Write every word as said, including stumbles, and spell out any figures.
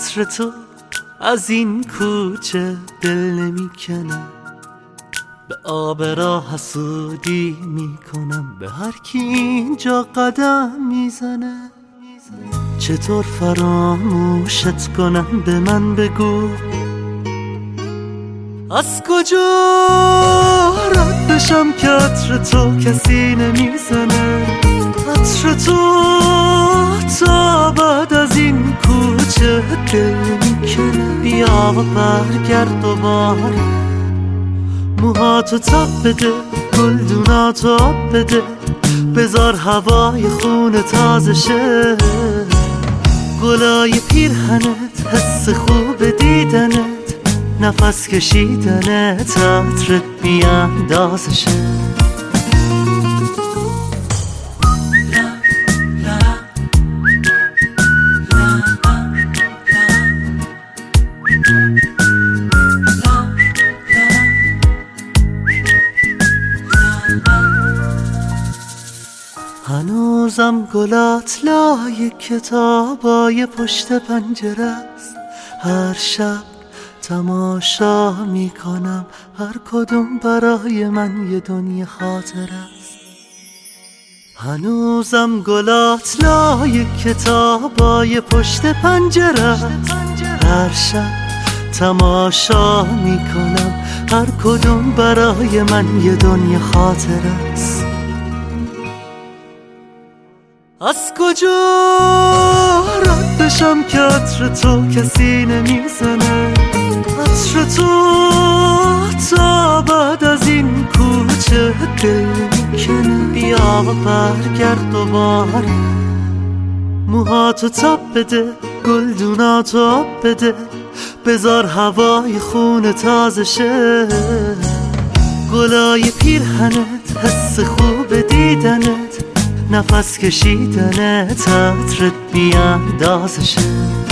عطر تو از این کوچه دل نمیکنه، به آب راه حسودی میکنم به هر کی اینجا قدم میزنه. چطور فراموشت کنم به من بگو، از کجا رد بشم که عطر تو کسی نمیزنه. عطر تو تا بعد از این کوچه دل میکنه. بیا و برگرد دوباره، موهاتو تاب بده، گلدوناتو آب بده، بذار هوای خون تازه شه. گلای پیرهنت، حس خوب دیدنت، نفس کشیدنت، عطرت بیاندازه شه. هنوزم گلات لای کتابای پشت پنجره است. هر شب تماشا میکنم، هر کدوم برای من یه دنیا خاطر است. هنوزم گلات لای کتابای پشت پنجره است. هر شب تماشا میکنم، هر کدوم برای من یه دنیا خاطر است. از کجا رد بشم که عطر تو کسی نمیزنه. عطر تو تا بعد از این کوچه دل میکنه. بیا و برگرد دوباره، موهاتو تاب بده، گلدوناتو آب بده، بذار هوای خون تازه شه. گلای پیرهنت، حس خوب دیدنت، نفس کشیدنت، عطرت بیاندازه شه.